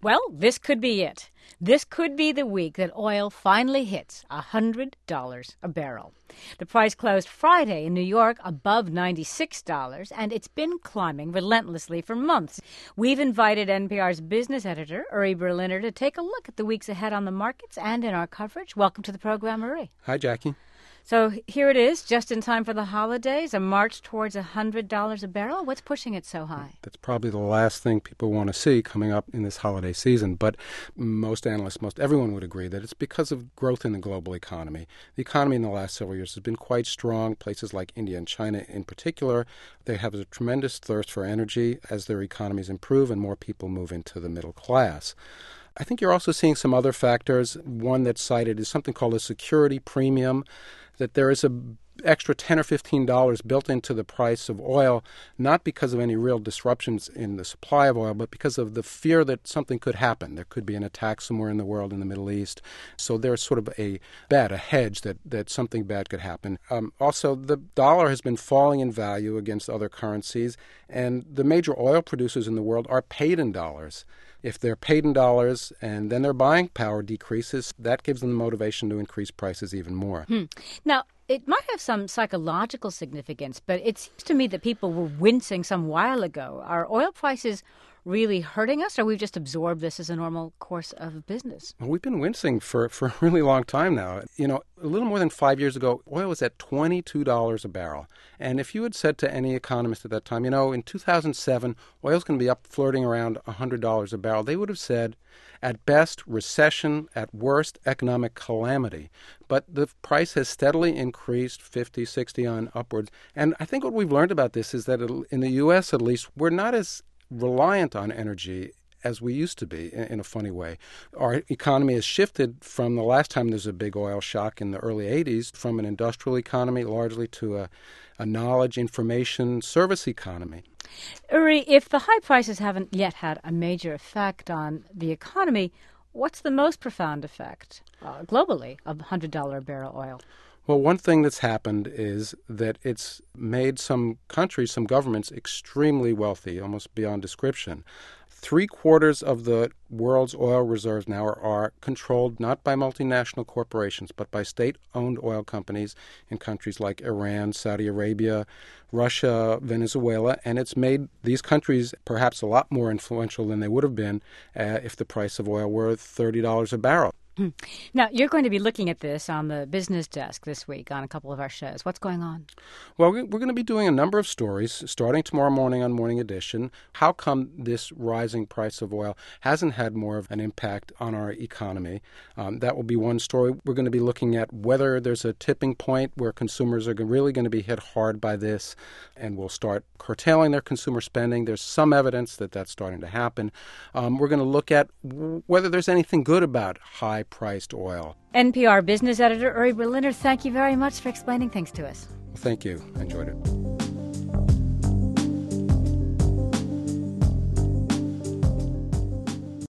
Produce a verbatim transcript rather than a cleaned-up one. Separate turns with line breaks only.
Well, this could be it. This could be the week that oil finally hits one hundred dollars a barrel. The price closed Friday in New York above ninety-six dollars, and it's been climbing relentlessly for months. We've invited N P R's business editor, Uri Berliner, to take a look at the weeks ahead on the markets and in our coverage. Welcome to the program, Uri.
Hi, Jackie.
So here it is, just in time for the holidays, a march towards one hundred dollars a barrel. What's pushing it so high?
That's probably the last thing people want to see coming up in this holiday season. But most analysts, most everyone would agree that it's because of growth in the global economy. The economy in the last several years has been quite strong. Places like India and China in particular, they have a tremendous thirst for energy as their economies improve and more people move into the middle class. I think you're also seeing some other factors. One that's cited is something called a security premium, that there is a extra ten or fifteen dollars built into the price of oil, not because of any real disruptions in the supply of oil, but because of the fear that something could happen. There could be an attack somewhere in the world, in the Middle East. So there's sort of a bet, a hedge that, that something bad could happen. Um, also, the dollar has been falling in value against other currencies, and the major oil producers in the world are paid in dollars. If they're paid in dollars and then their buying power decreases, that gives them the motivation to increase prices even more.
Hmm. Now, it might have some psychological significance, but it seems to me that people were wincing some while ago. Are oil prices really hurting us, or we've just absorbed this as a normal course of business?
Well, we've been wincing for, for a really long time now. You know, a little more than five years ago, oil was at twenty-two dollars a barrel. And if you had said to any economist at that time, you know, in two thousand seven, oil's going to be up flirting around one hundred dollars a barrel, they would have said, at best, recession, at worst, economic calamity. But the price has steadily increased, fifty, sixty on upwards. And I think what we've learned about this is that in the U S, at least, we're not as reliant on energy as we used to be, in a funny way. Our economy has shifted from the last time there was a big oil shock in the early eighties, from an industrial economy largely to a, a knowledge, information, service economy.
Uri, if the high prices haven't yet had a major effect on the economy, what's the most profound effect uh, globally of one hundred dollars a barrel oil?
Well, one thing that's happened is that it's made some countries, some governments, extremely wealthy, almost beyond description. Three quarters of the world's oil reserves now are, are controlled not by multinational corporations, but by state-owned oil companies in countries like Iran, Saudi Arabia, Russia, Venezuela, and it's made these countries perhaps a lot more influential than they would have been uh, if the price of oil were thirty dollars a barrel.
Now, you're going to be looking at this on the business desk this week on a couple of our shows. What's going on?
Well, we're going to be doing a number of stories starting tomorrow morning on Morning Edition. How come this rising price of oil hasn't had more of an impact on our economy? Um, that will be one story. We're going to be looking at whether there's a tipping point where consumers are really going to be hit hard by this and will start curtailing their consumer spending. There's some evidence that that's starting to happen. Um, we're going to look at w- whether there's anything good about high priced oil.
N P R business editor Uri Berliner, thank you very much for explaining things to us.
Thank you. I enjoyed it.